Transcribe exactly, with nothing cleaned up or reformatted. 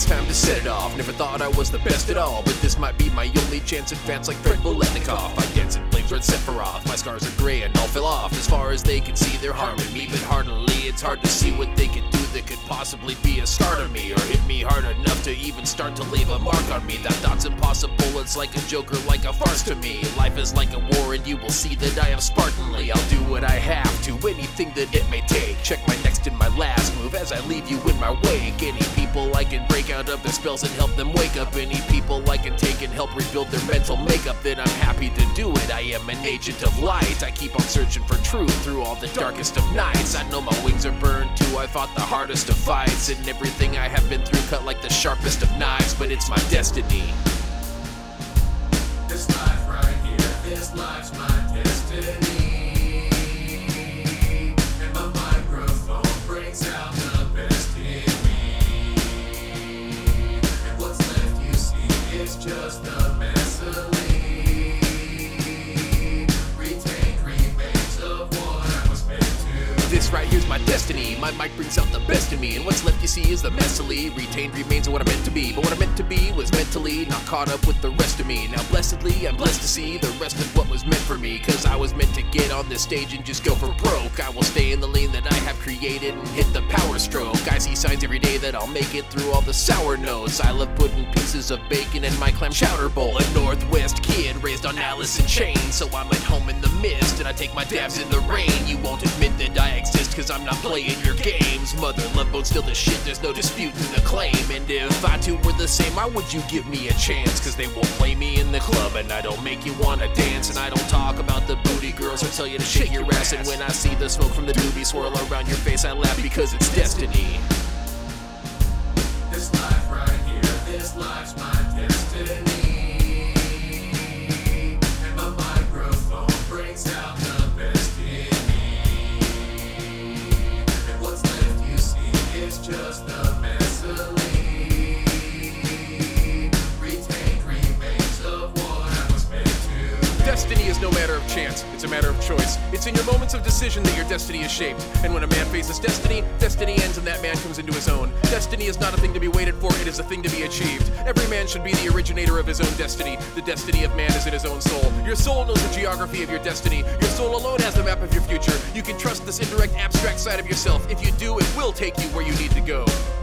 time to set it off. Never thought I was the best at all, but this might be my only chance. Advance like Fred Biletnikoff. I dance in flames red Sephiroth. My scars are gray and all fell off. As far as they can see, they're harming me, but heartily it's hard to see what they could do that could possibly be a scar to me, or hit me hard enough to even start to leave a mark on me. That thought's impossible, it's like a joke or like a farce to me. Life is like a war and you will see that I am Spartanly. I'll do what I have to, anything that it may take. Check my next and my last move as I leave you in my wake. Any people I can break out of their spells and help them wake up. Any people I can take and help rebuild their mental makeup, then I'm happy to do it. I am an agent of light. I keep on searching for truth through all the darkest of nights. I know my wings are burned too. I fought the hardest of fights, and everything I have been through cut like the sharpest of knives, but it's my destiny. This life right here, this life's my destiny. And my microphone brings out the best in me. And what's left you see is just the mescaline. Retained remains of what I was meant to. This right here's my destiny. My mic brings out the best in me, and what's left you see is the messily. Retained remains of what I'm meant to be, but what I'm meant to be was mentally not caught up with the rest of me. Now blessedly, I'm blessed to see the rest of what was meant for me, cause I was meant to get on this stage and just go for broke. I will stay in the lane that I have created and hit the power stroke. I see signs every day that I'll make it through all the sour notes. I love putting pieces of bacon in my clam chowder bowl. A Northwest kid raised on Alice in Chains, so I'm at home in the mist and I take my dabs in the rain. You won't admit that I exist cause I'm not playing your games. Mother love bone's still the shit, there's no disputing the claim. And if I too were the same, why would you give me a chance? Cause they won't play me in the club and I don't make you wanna dance. And I don't talk about the booty girls or tell you to shake your ass. And when I see the smoke from the doobie swirl around your face, I laugh because it's destiny. This life right here, this life's my destiny. And my microphone brings out the best in me. And what's left you see is just the mescaline. Retained remains of what I was meant to. Destiny is no matter of chance, it's a matter of choice. It's in your moments of decision that your destiny is shaped. And when a man faces destiny, destiny ends and that man comes into his own. Destiny is not a thing to be waited for, it is a thing to be achieved. Every man should be the originator of his own destiny. The destiny of man is in his own soul. Your soul knows the geography of your destiny. Your soul alone has the map of your future. You can trust this indirect, abstract side of yourself. If you do, it will take you where you need to go.